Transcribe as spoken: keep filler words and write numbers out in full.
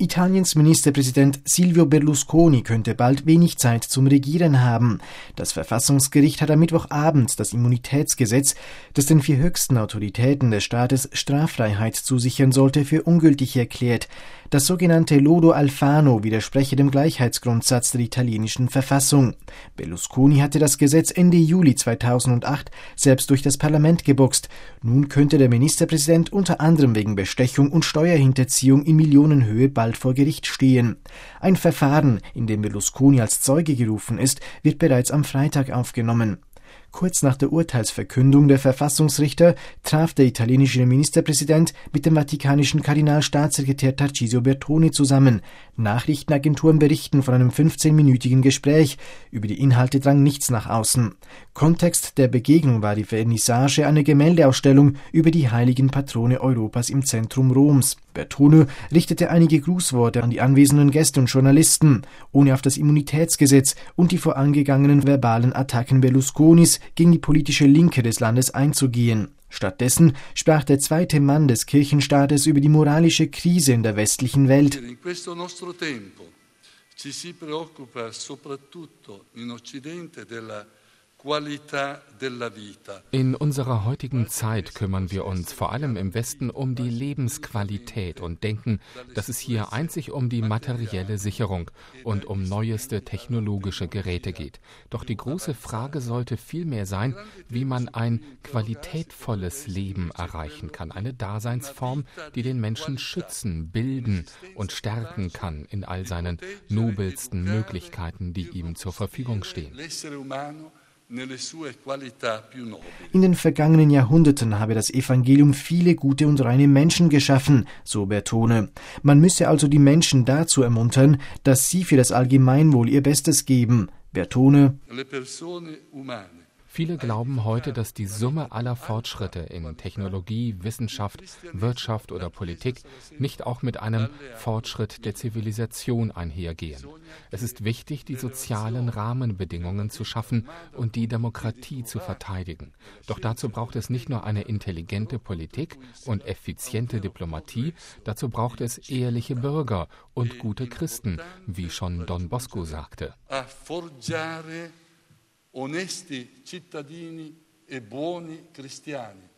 Italiens Ministerpräsident Silvio Berlusconi könnte bald wenig Zeit zum Regieren haben. Das Verfassungsgericht hat am Mittwochabend das Immunitätsgesetz, das den vier höchsten Autoritäten des Staates Straffreiheit zusichern sollte, für ungültig erklärt. Das sogenannte Lodo Alfano widerspreche dem Gleichheitsgrundsatz der italienischen Verfassung. Berlusconi hatte das Gesetz Ende Juli zweitausendacht selbst durch das Parlament geboxt. Nun könnte der Ministerpräsident unter anderem wegen Bestechung und Steuerhinterziehung in Millionenhöhe bald vor Gericht stehen. Ein Verfahren, in dem Berlusconi als Zeuge gerufen ist, wird bereits am Freitag aufgenommen. Kurz nach der Urteilsverkündung der Verfassungsrichter traf der italienische Ministerpräsident mit dem vatikanischen Kardinalstaatssekretär Tarcisio Bertone zusammen. Nachrichtenagenturen berichten von einem fünfzehnminütigen Gespräch. Über die Inhalte drang nichts nach außen. Kontext der Begegnung war die Vernissage einer Gemäldeausstellung über die heiligen Patrone Europas im Zentrum Roms. Bertone richtete einige Grußworte an die anwesenden Gäste und Journalisten, ohne auf das Immunitätsgesetz und die vorangegangenen verbalen Attacken Berlusconis gegen die politische Linke des Landes einzugehen. Stattdessen sprach der zweite Mann des Kirchenstaates über die moralische Krise in der westlichen Welt. In questo nostro tempo ci si preoccupa soprattutto in Occidente della In unserer heutigen Zeit kümmern wir uns vor allem im Westen um die Lebensqualität und denken, dass es hier einzig um die materielle Sicherung und um neueste technologische Geräte geht. Doch die große Frage sollte vielmehr sein, wie man ein qualitätvolles Leben erreichen kann. Eine Daseinsform, die den Menschen schützen, bilden und stärken kann in all seinen nobelsten Möglichkeiten, die ihm zur Verfügung stehen. In den vergangenen Jahrhunderten habe das Evangelium viele gute und reine Menschen geschaffen, so Bertone. Man müsse also die Menschen dazu ermuntern, dass sie für das Allgemeinwohl ihr Bestes geben. Bertone: Viele glauben heute, dass die Summe aller Fortschritte in Technologie, Wissenschaft, Wirtschaft oder Politik nicht auch mit einem Fortschritt der Zivilisation einhergehen. Es ist wichtig, die sozialen Rahmenbedingungen zu schaffen und die Demokratie zu verteidigen. Doch dazu braucht es nicht nur eine intelligente Politik und effiziente Diplomatie, dazu braucht es ehrliche Bürger und gute Christen, wie schon Don Bosco sagte. Onesti cittadini e buoni cristiani.